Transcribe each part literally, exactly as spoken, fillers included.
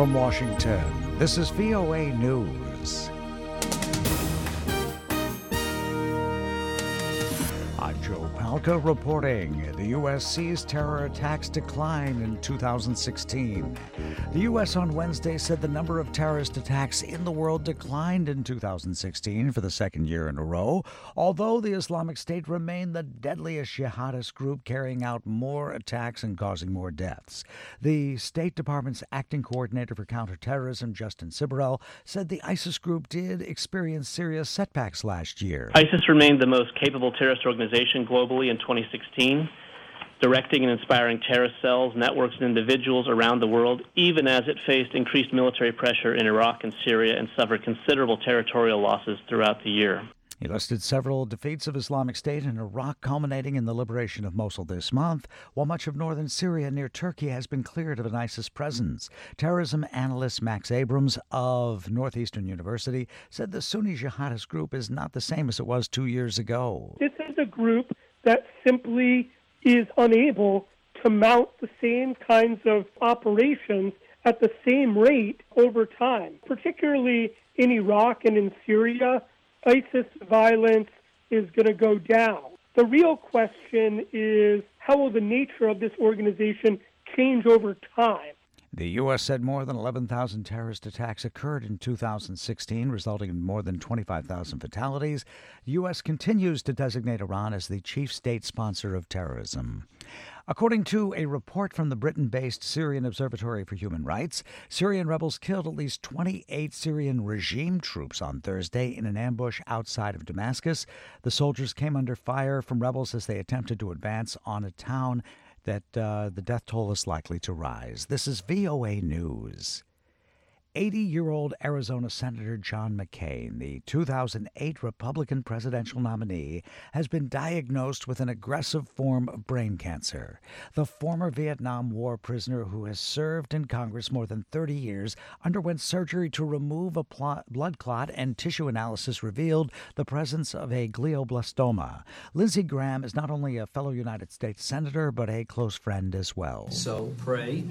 From Washington, this is V O A News. I'm Joe Palca reporting. The U S sees terror attacks decline in two thousand sixteen. The U S on Wednesday said the number of terrorist attacks in the world declined in two thousand sixteen for the second year in a row, although the Islamic State remained the deadliest jihadist group, carrying out more attacks and causing more deaths. The State Department's acting coordinator for counterterrorism, Justin Sibrel, said the ISIS group did experience serious setbacks last year. ISIS remained the most capable terrorist organization globally in twenty sixteen, directing and inspiring terrorist cells, networks, and individuals around the world, even as it faced increased military pressure in Iraq and Syria and suffered considerable territorial losses throughout the year. He listed several defeats of Islamic State in Iraq, culminating in the liberation of Mosul this month, while much of northern Syria near Turkey has been cleared of an ISIS presence. Terrorism analyst Max Abrams of Northeastern University said the Sunni jihadist group is not the same as it was two years ago. This is a group that simply is unable to mount the same kinds of operations at the same rate over time. Particularly in Iraq and in Syria, ISIS violence is going to go down. The real question is, how will the nature of this organization change over time? The U S said more than eleven thousand terrorist attacks occurred in two thousand sixteen, resulting in more than twenty-five thousand fatalities. The U S continues to designate Iran as the chief state sponsor of terrorism. According to a report from the Britain-based Syrian Observatory for Human Rights, Syrian rebels killed at least twenty-eight Syrian regime troops on Thursday in an ambush outside of Damascus. The soldiers came under fire from rebels as they attempted to advance on a town that uh, the death toll is likely to rise. This is V O A News. eighty-year-old Arizona Senator John McCain, the two thousand eight Republican presidential nominee, has been diagnosed with an aggressive form of brain cancer. The former Vietnam War prisoner, who has served in Congress more than thirty years, underwent surgery to remove a pl- blood clot, and tissue analysis revealed the presence of a glioblastoma. Lindsey Graham is not only a fellow United States senator, but a close friend as well. So pray.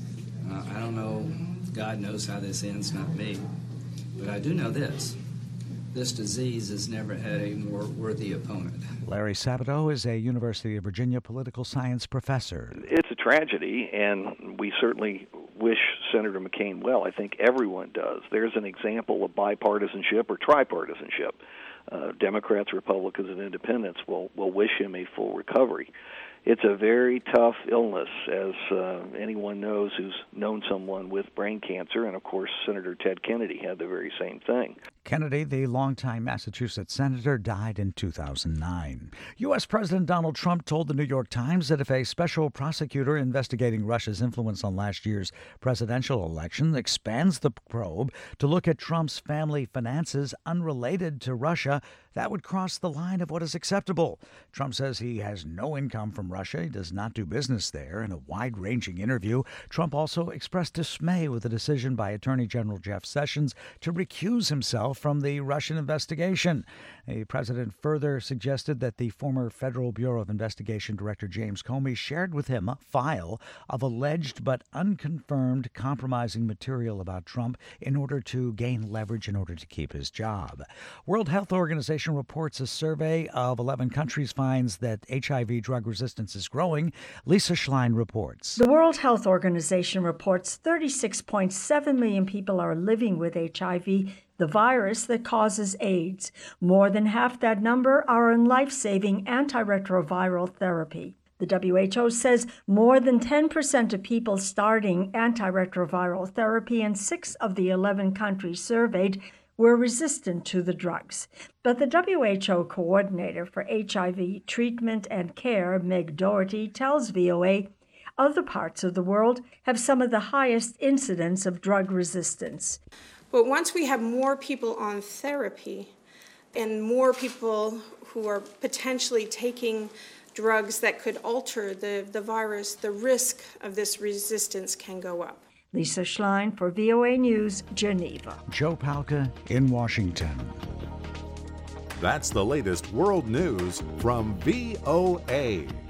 Uh, I don't know. God knows how this ends, not me. But I do know this. This disease has never had a more worthy opponent. Larry Sabato is a University of Virginia political science professor. It's a tragedy, and we certainly wish Senator McCain well. I think everyone does. There's an example of bipartisanship or tripartisanship. Uh, Democrats, Republicans, and Independents will, will wish him a full recovery. It's a very tough illness, as uh, anyone knows who's known someone with brain cancer, and of course Senator Ted Kennedy had the very same thing. Kennedy, the longtime Massachusetts senator, died in two thousand nine. U S. President Donald Trump told the New York Times that if a special prosecutor investigating Russia's influence on last year's presidential election expands the probe to look at Trump's family finances unrelated to Russia, that would cross the line of what is acceptable. Trump says he has no income from Russia. He does not do business there. In a wide-ranging interview, Trump also expressed dismay with the decision by Attorney General Jeff Sessions to recuse himself from the Russian investigation. The president further suggested that the former Federal Bureau of Investigation Director James Comey shared with him a file of alleged but unconfirmed compromising material about Trump in order to gain leverage in order to keep his job. World Health Organization reports a survey of eleven countries finds that H I V drug resistance is growing. Lisa Schlein reports. The World Health Organization reports thirty-six point seven million people are living with H I V, the virus that causes AIDS. More than half that number are on life-saving antiretroviral therapy. The W H O says more than ten percent of people starting antiretroviral therapy in six of the eleven countries surveyed were resistant to the drugs. But the W H O coordinator for H I V treatment and care, Meg Doherty, tells V O A other parts of the world have some of the highest incidence of drug resistance. But once we have more people on therapy and more people who are potentially taking drugs that could alter the, the virus, the risk of this resistance can go up. Lisa Schlein for V O A News, Geneva. Joe Palca in Washington. That's the latest world news from V O A.